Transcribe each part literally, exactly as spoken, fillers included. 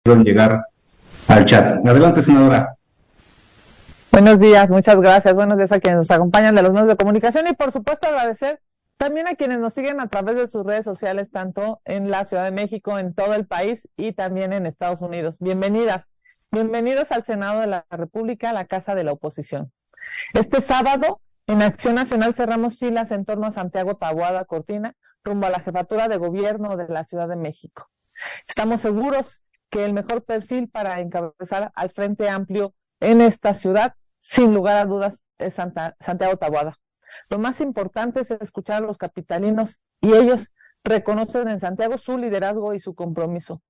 pueden llegar al chat. Adelante, senadora. Buenos días, muchas gracias. Buenos días a quienes nos acompañan de los medios de comunicación y por supuesto agradecer también a quienes nos siguen a través de sus redes sociales, tanto en la Ciudad de México, en todo el país y también en Estados Unidos. Bienvenidas, bienvenidos al Senado de la República, la Casa de la Oposición. Este sábado, en Acción Nacional, cerramos filas en torno a Santiago Taboada Cortina, rumbo a la jefatura de gobierno de la Ciudad de México. Estamos seguros que el mejor perfil para encabezar al Frente Amplio en esta ciudad, sin lugar a dudas, es Santa, Santiago Taboada. Lo más importante es escuchar a los capitalinos y ellos reconocen en Santiago su liderazgo y su compromiso.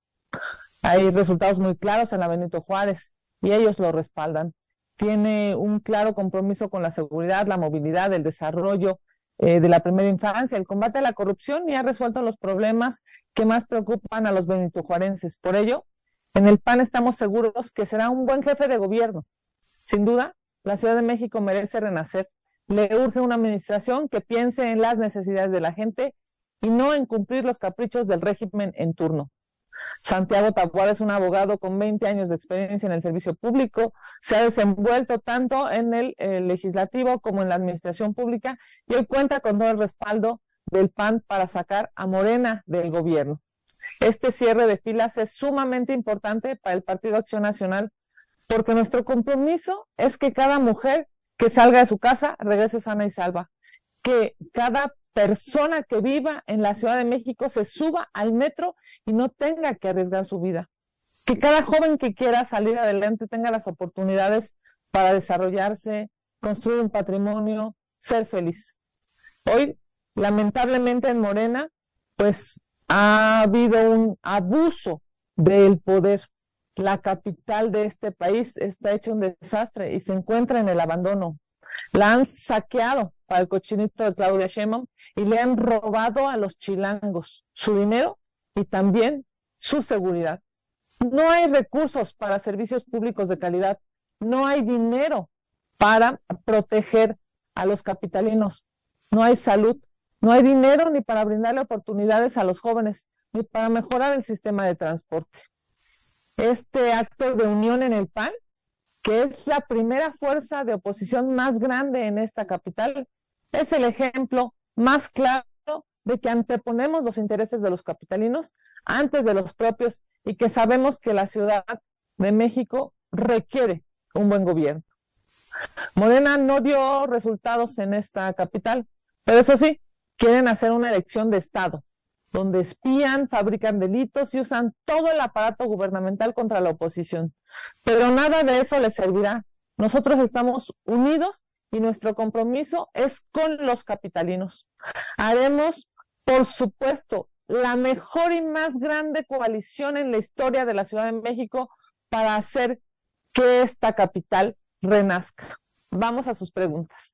Hay resultados muy claros en la Benito Juárez y ellos lo respaldan. Tiene un claro compromiso con la seguridad, la movilidad, el desarrollo eh, de la primera infancia, el combate a la corrupción y ha resuelto los problemas que más preocupan a los benitojuarenses. Por ello, en el P A N estamos seguros que será un buen jefe de gobierno. Sin duda, la Ciudad de México merece renacer. Le urge una administración que piense en las necesidades de la gente y no en cumplir los caprichos del régimen en turno. Santiago Taboada es un abogado con veinte años de experiencia en el servicio público, se ha desenvuelto tanto en el eh, legislativo como en la administración pública y hoy cuenta con todo el respaldo del P A N para sacar a Morena del gobierno. Este cierre de filas es sumamente importante para el Partido Acción Nacional porque nuestro compromiso es que cada mujer que salga de su casa regrese sana y salva, que cada persona que viva en la Ciudad de México se suba al metro y no tenga que arriesgar su vida, que cada joven que quiera salir adelante tenga las oportunidades para desarrollarse, construir un patrimonio, ser feliz. Hoy, lamentablemente en Morena, pues ha habido un abuso del poder. La capital de este país está hecha un desastre y se encuentra en el abandono. La han saqueado para el cochinito de Claudia Sheinbaum y le han robado a los chilangos su dinero y también su seguridad. No hay recursos para servicios públicos de calidad. No hay dinero para proteger a los capitalinos. No hay salud. No hay dinero ni para brindarle oportunidades a los jóvenes, ni para mejorar el sistema de transporte. Este acto de unión en el P A N, que es la primera fuerza de oposición más grande en esta capital, es el ejemplo más claro de que anteponemos los intereses de los capitalinos antes de los propios y que sabemos que la Ciudad de México requiere un buen gobierno. Morena no dio resultados en esta capital, pero eso sí, quieren hacer una elección de Estado, donde espían, fabrican delitos y usan todo el aparato gubernamental contra la oposición. Pero nada de eso les servirá. Nosotros estamos unidos y nuestro compromiso es con los capitalinos. Haremos, por supuesto, la mejor y más grande coalición en la historia de la Ciudad de México para hacer que esta capital renazca. Vamos a sus preguntas.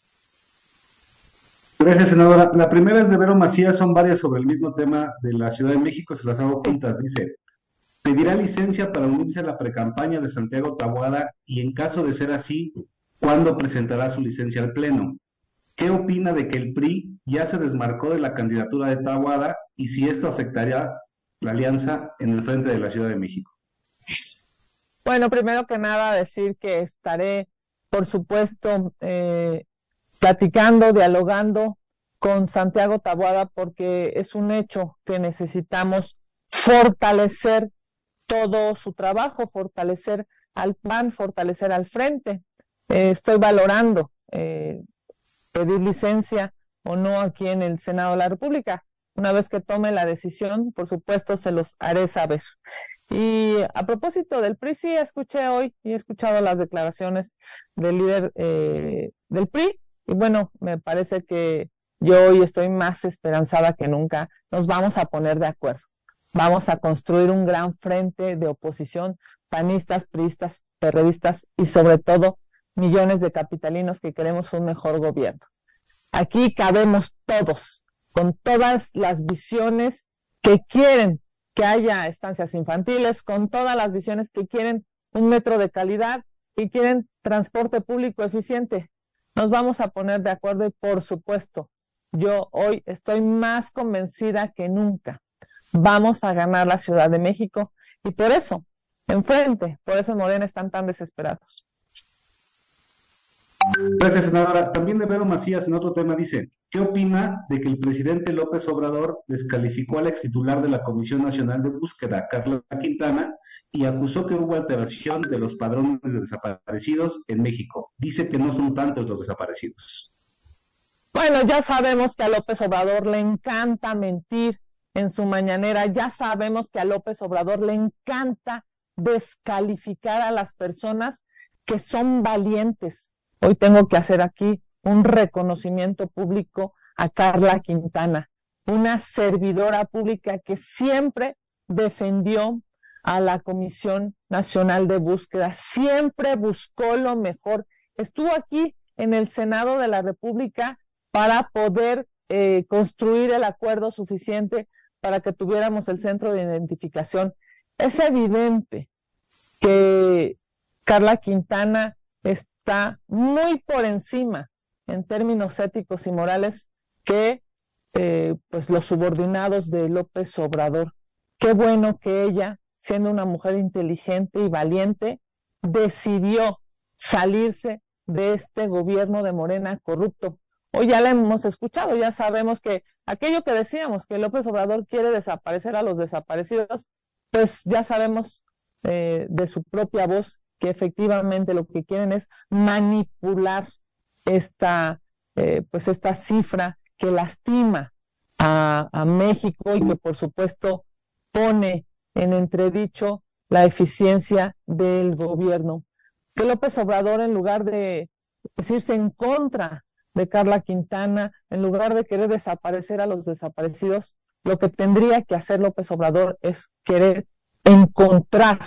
Gracias, senadora. La primera es de Vero Macías, son varias sobre el mismo tema de la Ciudad de México, se las hago juntas. Dice, ¿pedirá licencia para unirse a la precampaña de Santiago Taboada y en caso de ser así, cuándo presentará su licencia al Pleno? ¿Qué opina de que el P R I ya se desmarcó de la candidatura de Taboada y si esto afectaría la alianza en el frente de la Ciudad de México? Bueno, primero que nada decir que estaré, por supuesto, eh, platicando, dialogando con Santiago Taboada porque es un hecho que necesitamos fortalecer todo su trabajo, fortalecer al P A N, fortalecer al frente. Eh, estoy valorando eh, pedir licencia o no aquí en el Senado de la República. Una vez que tome la decisión, por supuesto, se los haré saber. Y a propósito del P R I, sí, escuché hoy y he escuchado las declaraciones del líder eh, del P R I y bueno, me parece que yo hoy estoy más esperanzada que nunca. Nos vamos a poner de acuerdo. Vamos a construir un gran frente de oposición, panistas, priistas, perredistas y sobre todo millones de capitalinos que queremos un mejor gobierno. Aquí cabemos todos, con todas las visiones que quieren que haya estancias infantiles, con todas las visiones que quieren un metro de calidad y quieren transporte público eficiente. Nos vamos a poner de acuerdo y por supuesto, yo hoy estoy más convencida que nunca. Vamos a ganar la Ciudad de México Y por eso, enfrente, por eso en Morena están tan desesperados. Gracias, senadora. También de Vero Macías, en otro tema, dice, ¿qué opina de que el presidente López Obrador descalificó al extitular de la Comisión Nacional de Búsqueda, Carla Quintana, y acusó que hubo alteración de los padrones de desaparecidos en México? Dice que no son tantos los desaparecidos. Bueno, ya sabemos que a López Obrador le encanta mentir en su mañanera, ya sabemos que a López Obrador le encanta descalificar a las personas que son valientes. Hoy tengo que hacer aquí un reconocimiento público a Carla Quintana, una servidora pública que siempre defendió a la Comisión Nacional de Búsqueda, siempre buscó lo mejor. Estuvo aquí en el Senado de la República para poder eh, construir el acuerdo suficiente para que tuviéramos el centro de identificación. Es evidente que Carla Quintana está muy por encima en términos éticos y morales que eh, pues los subordinados de López Obrador. Qué bueno que ella, siendo una mujer inteligente y valiente, decidió salirse de este gobierno de Morena corrupto. Hoy ya la hemos escuchado, ya sabemos que aquello que decíamos, que López Obrador quiere desaparecer a los desaparecidos, pues ya sabemos eh, de su propia voz que efectivamente lo que quieren es manipular esta, eh, pues esta cifra que lastima a, a México y que por supuesto pone en entredicho la eficiencia del gobierno. Que López Obrador, en lugar de decirse en contra de Carla Quintana, en lugar de querer desaparecer a los desaparecidos, lo que tendría que hacer López Obrador es querer encontrar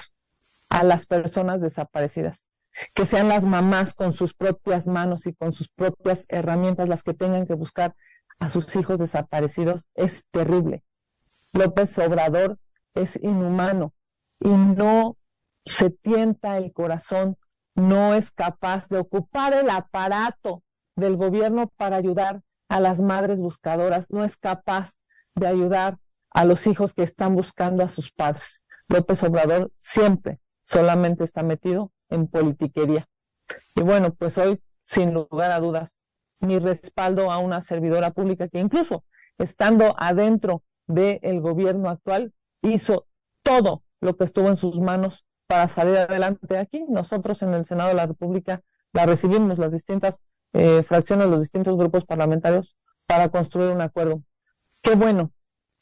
a las personas desaparecidas, que sean las mamás con sus propias manos y con sus propias herramientas las que tengan que buscar a sus hijos desaparecidos. Es terrible. López Obrador es inhumano y no se tienta el corazón, no es capaz de ocupar el aparato del gobierno para ayudar a las madres buscadoras, no es capaz de ayudar a los hijos que están buscando a sus padres. López Obrador siempre solamente está metido en politiquería. Y bueno, pues hoy, sin lugar a dudas, mi respaldo a una servidora pública que incluso estando adentro del gobierno actual, hizo todo lo que estuvo en sus manos para salir adelante aquí. Nosotros en el Senado de la República la recibimos, las distintas eh, fracciones, los distintos grupos parlamentarios, para construir un acuerdo. Qué bueno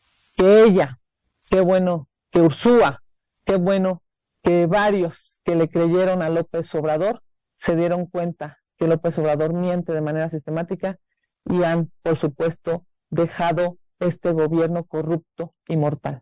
que ella, qué bueno que Ursúa, qué bueno que varios que le creyeron a López Obrador se dieron cuenta que López Obrador miente de manera sistemática y han, por supuesto, dejado este gobierno corrupto y mortal.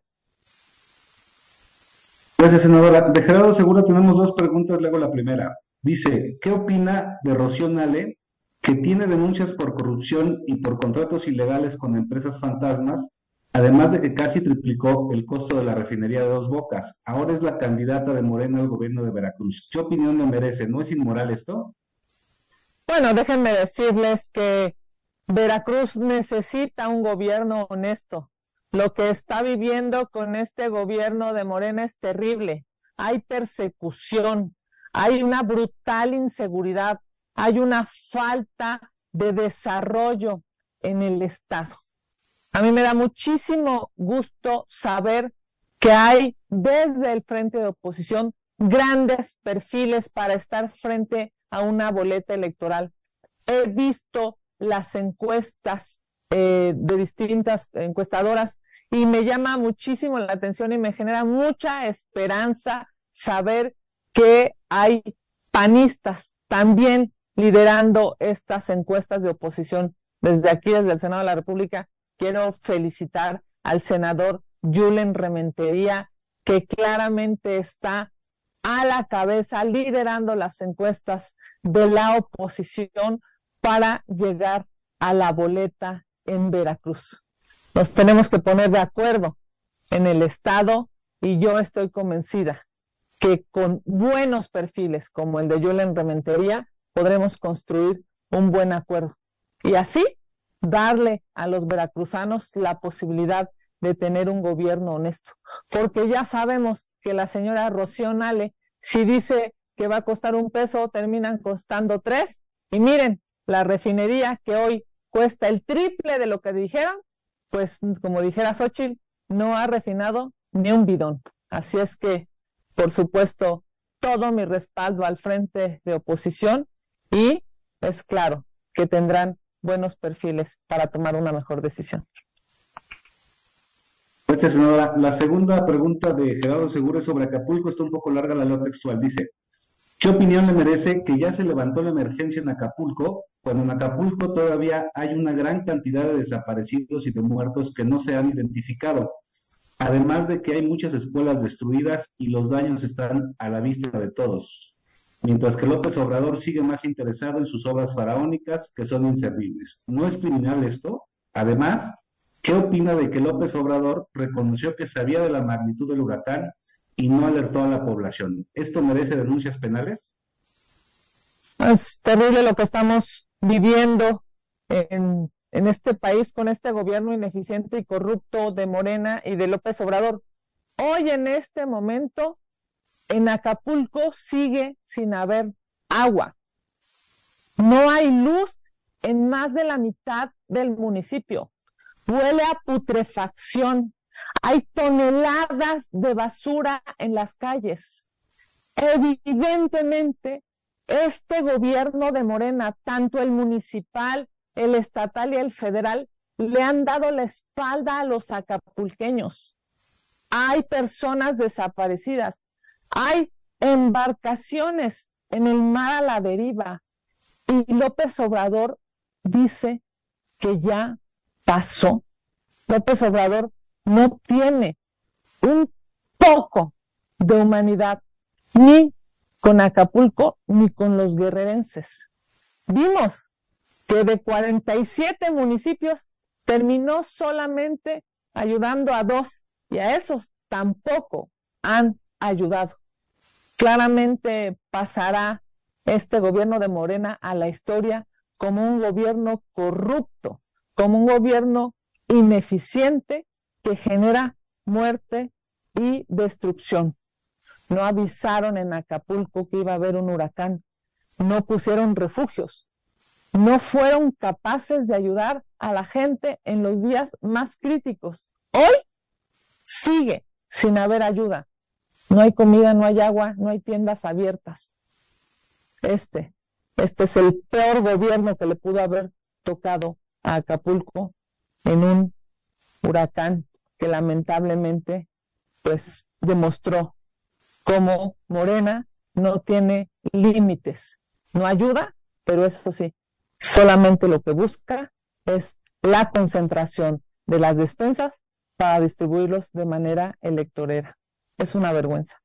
Gracias, senadora. De Gerardo Segura tenemos dos preguntas, luego la primera. Dice, ¿qué opina de Rocío Nale, que tiene denuncias por corrupción y por contratos ilegales con empresas fantasmas, además de que casi triplicó el costo de la refinería de Dos Bocas? Ahora es la candidata de Morena al gobierno de Veracruz. ¿Qué opinión le merece? ¿No es inmoral esto? Bueno, déjenme decirles que Veracruz necesita un gobierno honesto. Lo que está viviendo con este gobierno de Morena es terrible. Hay persecución, hay una brutal inseguridad, hay una falta de desarrollo en el Estado. A mí me da muchísimo gusto saber que hay desde el frente de oposición grandes perfiles para estar frente a una boleta electoral. He visto las encuestas eh, de distintas encuestadoras y me llama muchísimo la atención y me genera mucha esperanza saber que hay panistas también liderando estas encuestas de oposición. Desde aquí, desde el Senado de la República, quiero felicitar al senador Julen Rementería, que claramente está a la cabeza, liderando las encuestas de la oposición para llegar a la boleta en Veracruz. Nos tenemos que poner de acuerdo en el Estado y yo estoy convencida que con buenos perfiles como el de Julen Rementería podremos construir un buen acuerdo y así darle a los veracruzanos la posibilidad de tener un gobierno honesto, porque ya sabemos que la señora Rocío Nale, si dice que va a costar un peso, terminan costando tres, y miren, la refinería que hoy cuesta el triple de lo que dijeron, pues como dijera Xóchitl, no ha refinado ni un bidón. Así es que, por supuesto, todo mi respaldo al frente de oposición, y es claro que tendrán buenos perfiles para tomar una mejor decisión. Gracias, senadora. La segunda pregunta de Gerardo Segura es sobre Acapulco, está un poco larga, la leo textual. Dice, ¿qué opinión le merece que ya se levantó la emergencia en Acapulco, cuando en Acapulco todavía hay una gran cantidad de desaparecidos y de muertos que no se han identificado? Además de que hay muchas escuelas destruidas y los daños están a la vista de todos, mientras que López Obrador sigue más interesado en sus obras faraónicas que son inservibles. ¿No es criminal esto? Además, ¿qué opina de que López Obrador reconoció que sabía de la magnitud del huracán y no alertó a la población? ¿Esto merece denuncias penales? Es terrible lo que estamos viviendo en, en este país con este gobierno ineficiente y corrupto de Morena y de López Obrador. Hoy, en este momento, en Acapulco sigue sin haber agua. No hay luz en más de la mitad del municipio. Huele a putrefacción. Hay toneladas de basura en las calles. Evidentemente, este gobierno de Morena, tanto el municipal, el estatal y el federal, le han dado la espalda a los acapulqueños. Hay personas desaparecidas. Hay embarcaciones en el mar a la deriva. Y López Obrador dice que ya pasó. López Obrador no tiene un poco de humanidad, ni con Acapulco, ni con los guerrerenses. Vimos que de cuarenta y siete municipios terminó solamente ayudando a dos, y a esos tampoco han ayudado. Claramente pasará este gobierno de Morena a la historia como un gobierno corrupto, como un gobierno ineficiente que genera muerte y destrucción. No avisaron en Acapulco que iba a haber un huracán, no pusieron refugios, no fueron capaces de ayudar a la gente en los días más críticos. Hoy sigue sin haber ayuda. No hay comida, no hay agua, no hay tiendas abiertas. Este, este es el peor gobierno que le pudo haber tocado a Acapulco en un huracán que lamentablemente pues demostró cómo Morena no tiene límites. No ayuda, pero eso sí, solamente lo que busca es la concentración de las despensas para distribuirlos de manera electorera. Es una vergüenza.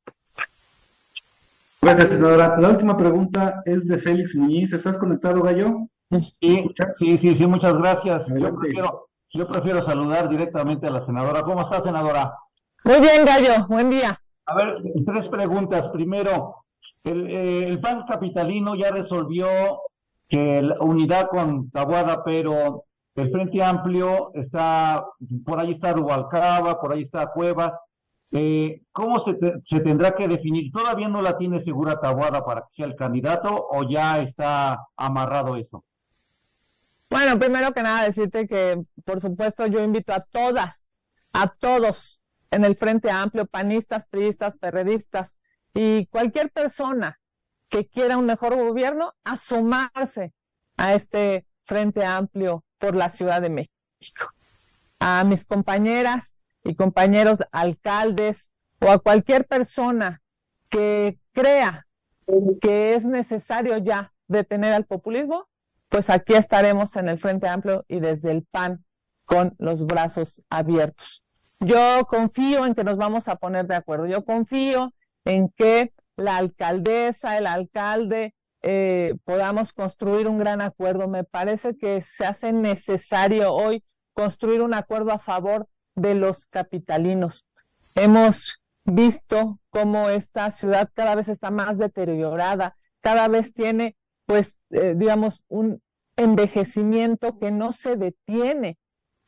Gracias, senadora. La última pregunta es de Félix Muñiz. ¿Estás conectado, Gallo? Sí, sí, sí, sí, muchas gracias. Yo Adelante. prefiero, yo prefiero saludar directamente a la senadora. ¿Cómo está, senadora? Muy bien, Gallo, buen día. A ver, tres preguntas. Primero, el, eh, el P A N capitalino ya resolvió que la unidad con Taboada, pero el Frente Amplio está, por ahí está Rubalcaba, por ahí está Cuevas. Eh, ¿cómo se, te- se tendrá que definir? ¿Todavía no la tiene segura Taboada para que sea el candidato o ya está amarrado eso? Bueno, primero que nada decirte que, por supuesto, yo invito a todas, a todos en el Frente Amplio, panistas, priistas, perredistas y cualquier persona que quiera un mejor gobierno, a sumarse a este Frente Amplio por la Ciudad de México. A mis compañeras y compañeros alcaldes o a cualquier persona que crea que es necesario ya detener al populismo, pues aquí estaremos en el Frente Amplio y desde el P A N con los brazos abiertos. Yo confío en que nos vamos a poner de acuerdo. Yo confío en que la alcaldesa, el alcalde, eh, podamos construir un gran acuerdo. Me parece que se hace necesario hoy construir un acuerdo a favor de los capitalinos. Hemos visto cómo esta ciudad cada vez está más deteriorada, cada vez tiene, pues, eh, digamos, un envejecimiento que no se detiene.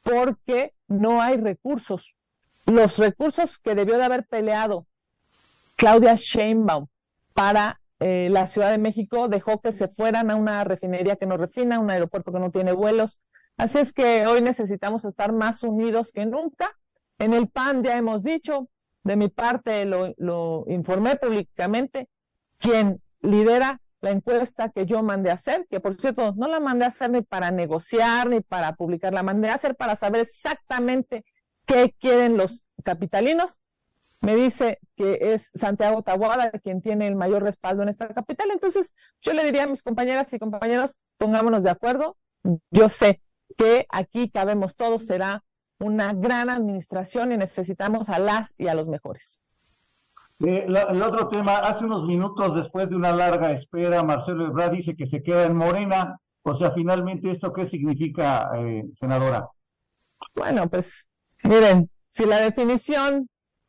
porque no hay recursos. Los recursos que debió de haber peleado Claudia Sheinbaum para eh, la Ciudad de México dejó que se fueran a una refinería que no refina, un aeropuerto que no tiene vuelos. Así es que hoy necesitamos estar más unidos que nunca. En el P A N ya hemos dicho, de mi parte lo, lo informé públicamente, quien lidera la encuesta que yo mandé a hacer, que por cierto no la mandé a hacer ni para negociar ni para publicar, la mandé a hacer para saber exactamente qué quieren los capitalinos. Me dice que es Santiago Taboada quien tiene el mayor respaldo en esta capital. Entonces yo le diría a mis compañeras y compañeros, pongámonos de acuerdo. Yo sé que aquí cabemos todos, será una gran administración y necesitamos a las y a los mejores. Eh, la, el otro tema, hace unos minutos después de una larga espera, Marcelo Ebrard dice que se queda en Morena. O sea, finalmente, ¿esto qué significa, eh, senadora? Bueno, pues miren, si la definición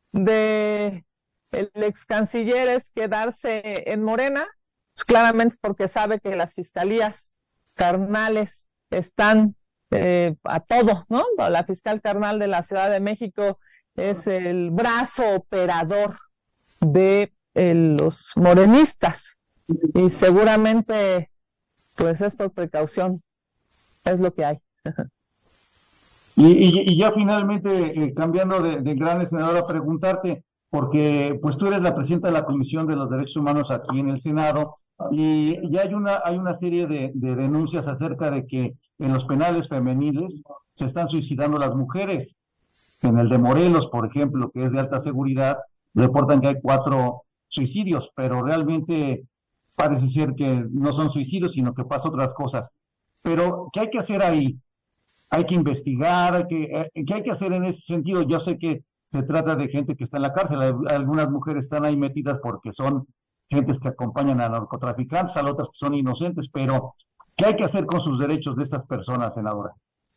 de el ex canciller es quedarse en Morena, pues claramente es porque sabe que las fiscalías carnales están eh, a todo, ¿no? La fiscal carnal de la Ciudad de México es el brazo operador de eh, los morenistas y seguramente pues es por precaución, es lo que hay. Y, y, y ya finalmente, eh, cambiando de, de gran senadora, preguntarte, porque pues tú eres la presidenta de la Comisión de los Derechos Humanos aquí en el Senado, y ya hay una, hay una serie de, de denuncias acerca de que en los penales femeniles se están suicidando las mujeres. En el de Morelos, por ejemplo, que es de alta seguridad, reportan que hay cuatro suicidios, pero realmente parece ser que no son suicidios, sino que pasan otras cosas. Pero, ¿qué hay que hacer ahí? Hay que investigar, hay que, eh, ¿qué hay que hacer en ese sentido? Yo sé que se trata de gente que está en la cárcel, algunas mujeres están ahí metidas porque son gentes que acompañan a narcotraficantes, a otras que son inocentes, pero ¿qué hay que hacer con sus derechos de estas personas, senadora?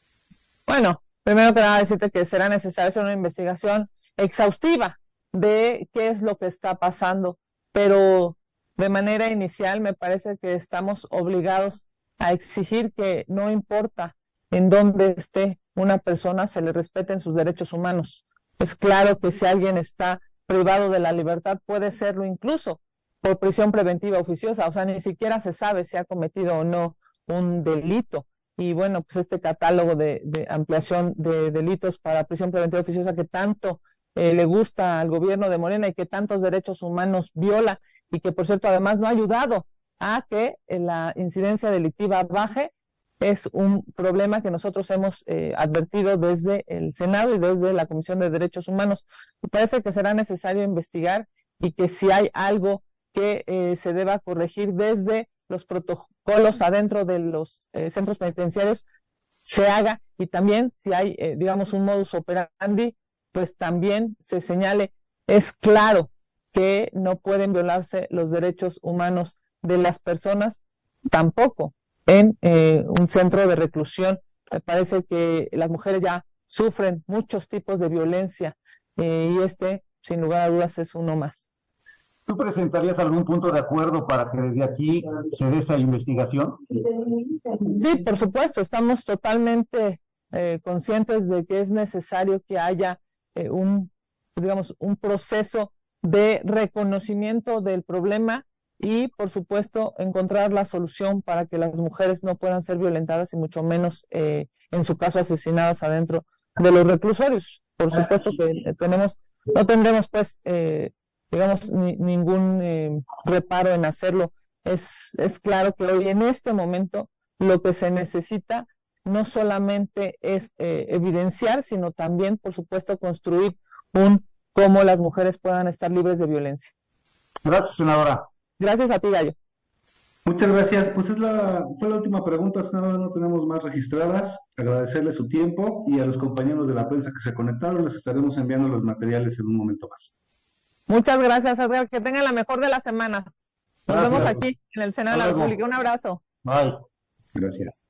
Bueno, primero que nada decirte que será necesaria hacer una investigación exhaustiva de qué es lo que está pasando, pero de manera inicial me parece que estamos obligados a exigir que no importa en dónde esté una persona, se le respeten sus derechos humanos. Es claro que si alguien está privado de la libertad puede serlo incluso por prisión preventiva oficiosa, o sea, ni siquiera se sabe si ha cometido o no un delito. Y bueno, pues este catálogo de, de ampliación de delitos para prisión preventiva oficiosa que tanto eh, le gusta al gobierno de Morena y que tantos derechos humanos viola y que por cierto además no ha ayudado a que eh, la incidencia delictiva baje, es un problema que nosotros hemos eh, advertido desde el Senado y desde la Comisión de Derechos Humanos. Me parece que será necesario investigar y que si hay algo que eh, se deba corregir desde los protocolos adentro de los eh, centros penitenciarios, se haga, y también si hay, eh, digamos, un modus operandi, pues también se señale. Es claro que no pueden violarse los derechos humanos de las personas, tampoco en eh, un centro de reclusión. Me parece que las mujeres ya sufren muchos tipos de violencia eh, y este, sin lugar a dudas, es uno más. ¿Tú presentarías algún punto de acuerdo para que desde aquí se dé esa investigación? Sí, por supuesto, estamos totalmente eh, conscientes de que es necesario que haya eh, un, digamos, un proceso de reconocimiento del problema y, por supuesto, encontrar la solución para que las mujeres no puedan ser violentadas y mucho menos, eh, en su caso, asesinadas adentro de los reclusorios. Por supuesto que tenemos, no tendremos, pues, eh, digamos, ni, ningún eh, reparo en hacerlo. Es, es claro que hoy, en este momento, lo que se necesita no solamente es eh, evidenciar, sino también, por supuesto, construir un cómo las mujeres puedan estar libres de violencia. Gracias, senadora. Gracias a ti, Gallo. Muchas gracias. Pues es la, fue la última pregunta, senadora, no tenemos más registradas. Agradecerle su tiempo y a los compañeros de la prensa que se conectaron, les estaremos enviando los materiales en un momento más. Muchas gracias, Edgar. Que tengan la mejor de las semanas. Nos Gracias. vemos aquí en el Senado de la República. Un abrazo. Bye. Gracias.